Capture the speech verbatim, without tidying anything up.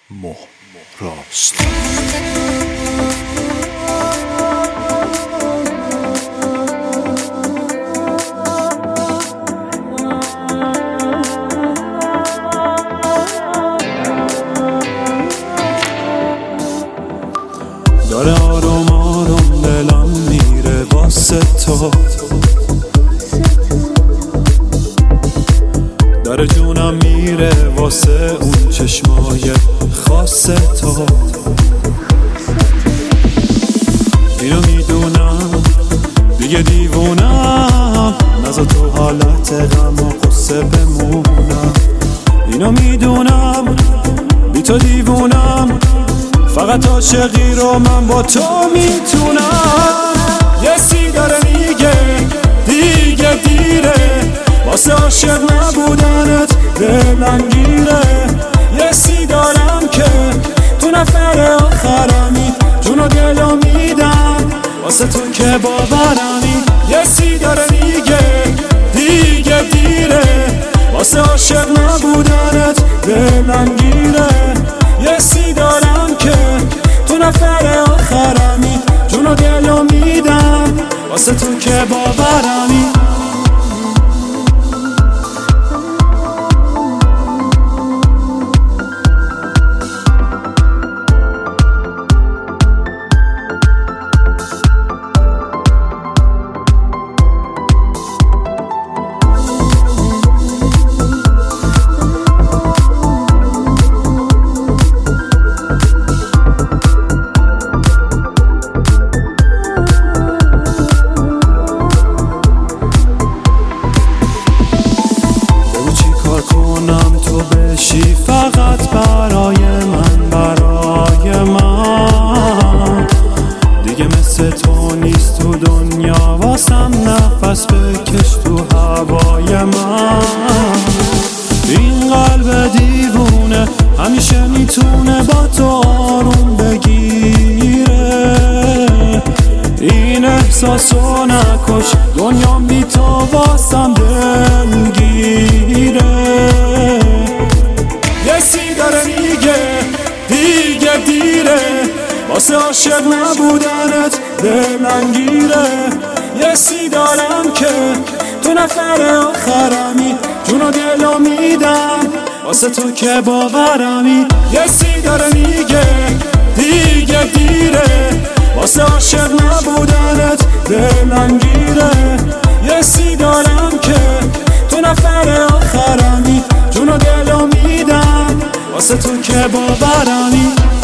مهراست. داره آروم آروم دلم میره واسه تو، داره جونم میره واسه اون چشمای خاص تو. اینو میدونم دیگه دیوونم، نذار تو حالت غم و قصه بمونم. اینو میدونم بی تو دیوونم، فقط عاشقی رو من با تو میتونم. یه سی داره میگه دیگه دیره، واسه عاشق نبودنت دلم گیره. یه سی دارم که تو نفر آخرمی، جون و دلو میدم واسه تو که باورمی. یه سی داره میگه دیگه دیره، واسه عاشق نبودنت دلم گیره. یه سی دارم که تو نفر آخرمی، جون و دلو میدم واسه تو که باورمی. کنم تو بشی فقط برای من، برای من. دیگه مثل تو نیست تو دنیا، واسم نفس بکش تو هوای من. این قلب دیوونه همیشه میتونه با تو آروم بگیره. این احساسو نکش، دنیا بی تو واسم دلگیره. یه سی داره میگه دیگه دیره، واسه عاشق نبودنت دلم گیره. یه سی دارم که تو نفر آخرمی، جون و دلو میدم واسه تو که باورمی. یه سی داره میگه دیگه دیره، واسه عاشق نبودنت دلم گیره. یه سی دارم که تو نفر آخرمی، جون و دلو میدم واسه تو که باورمی.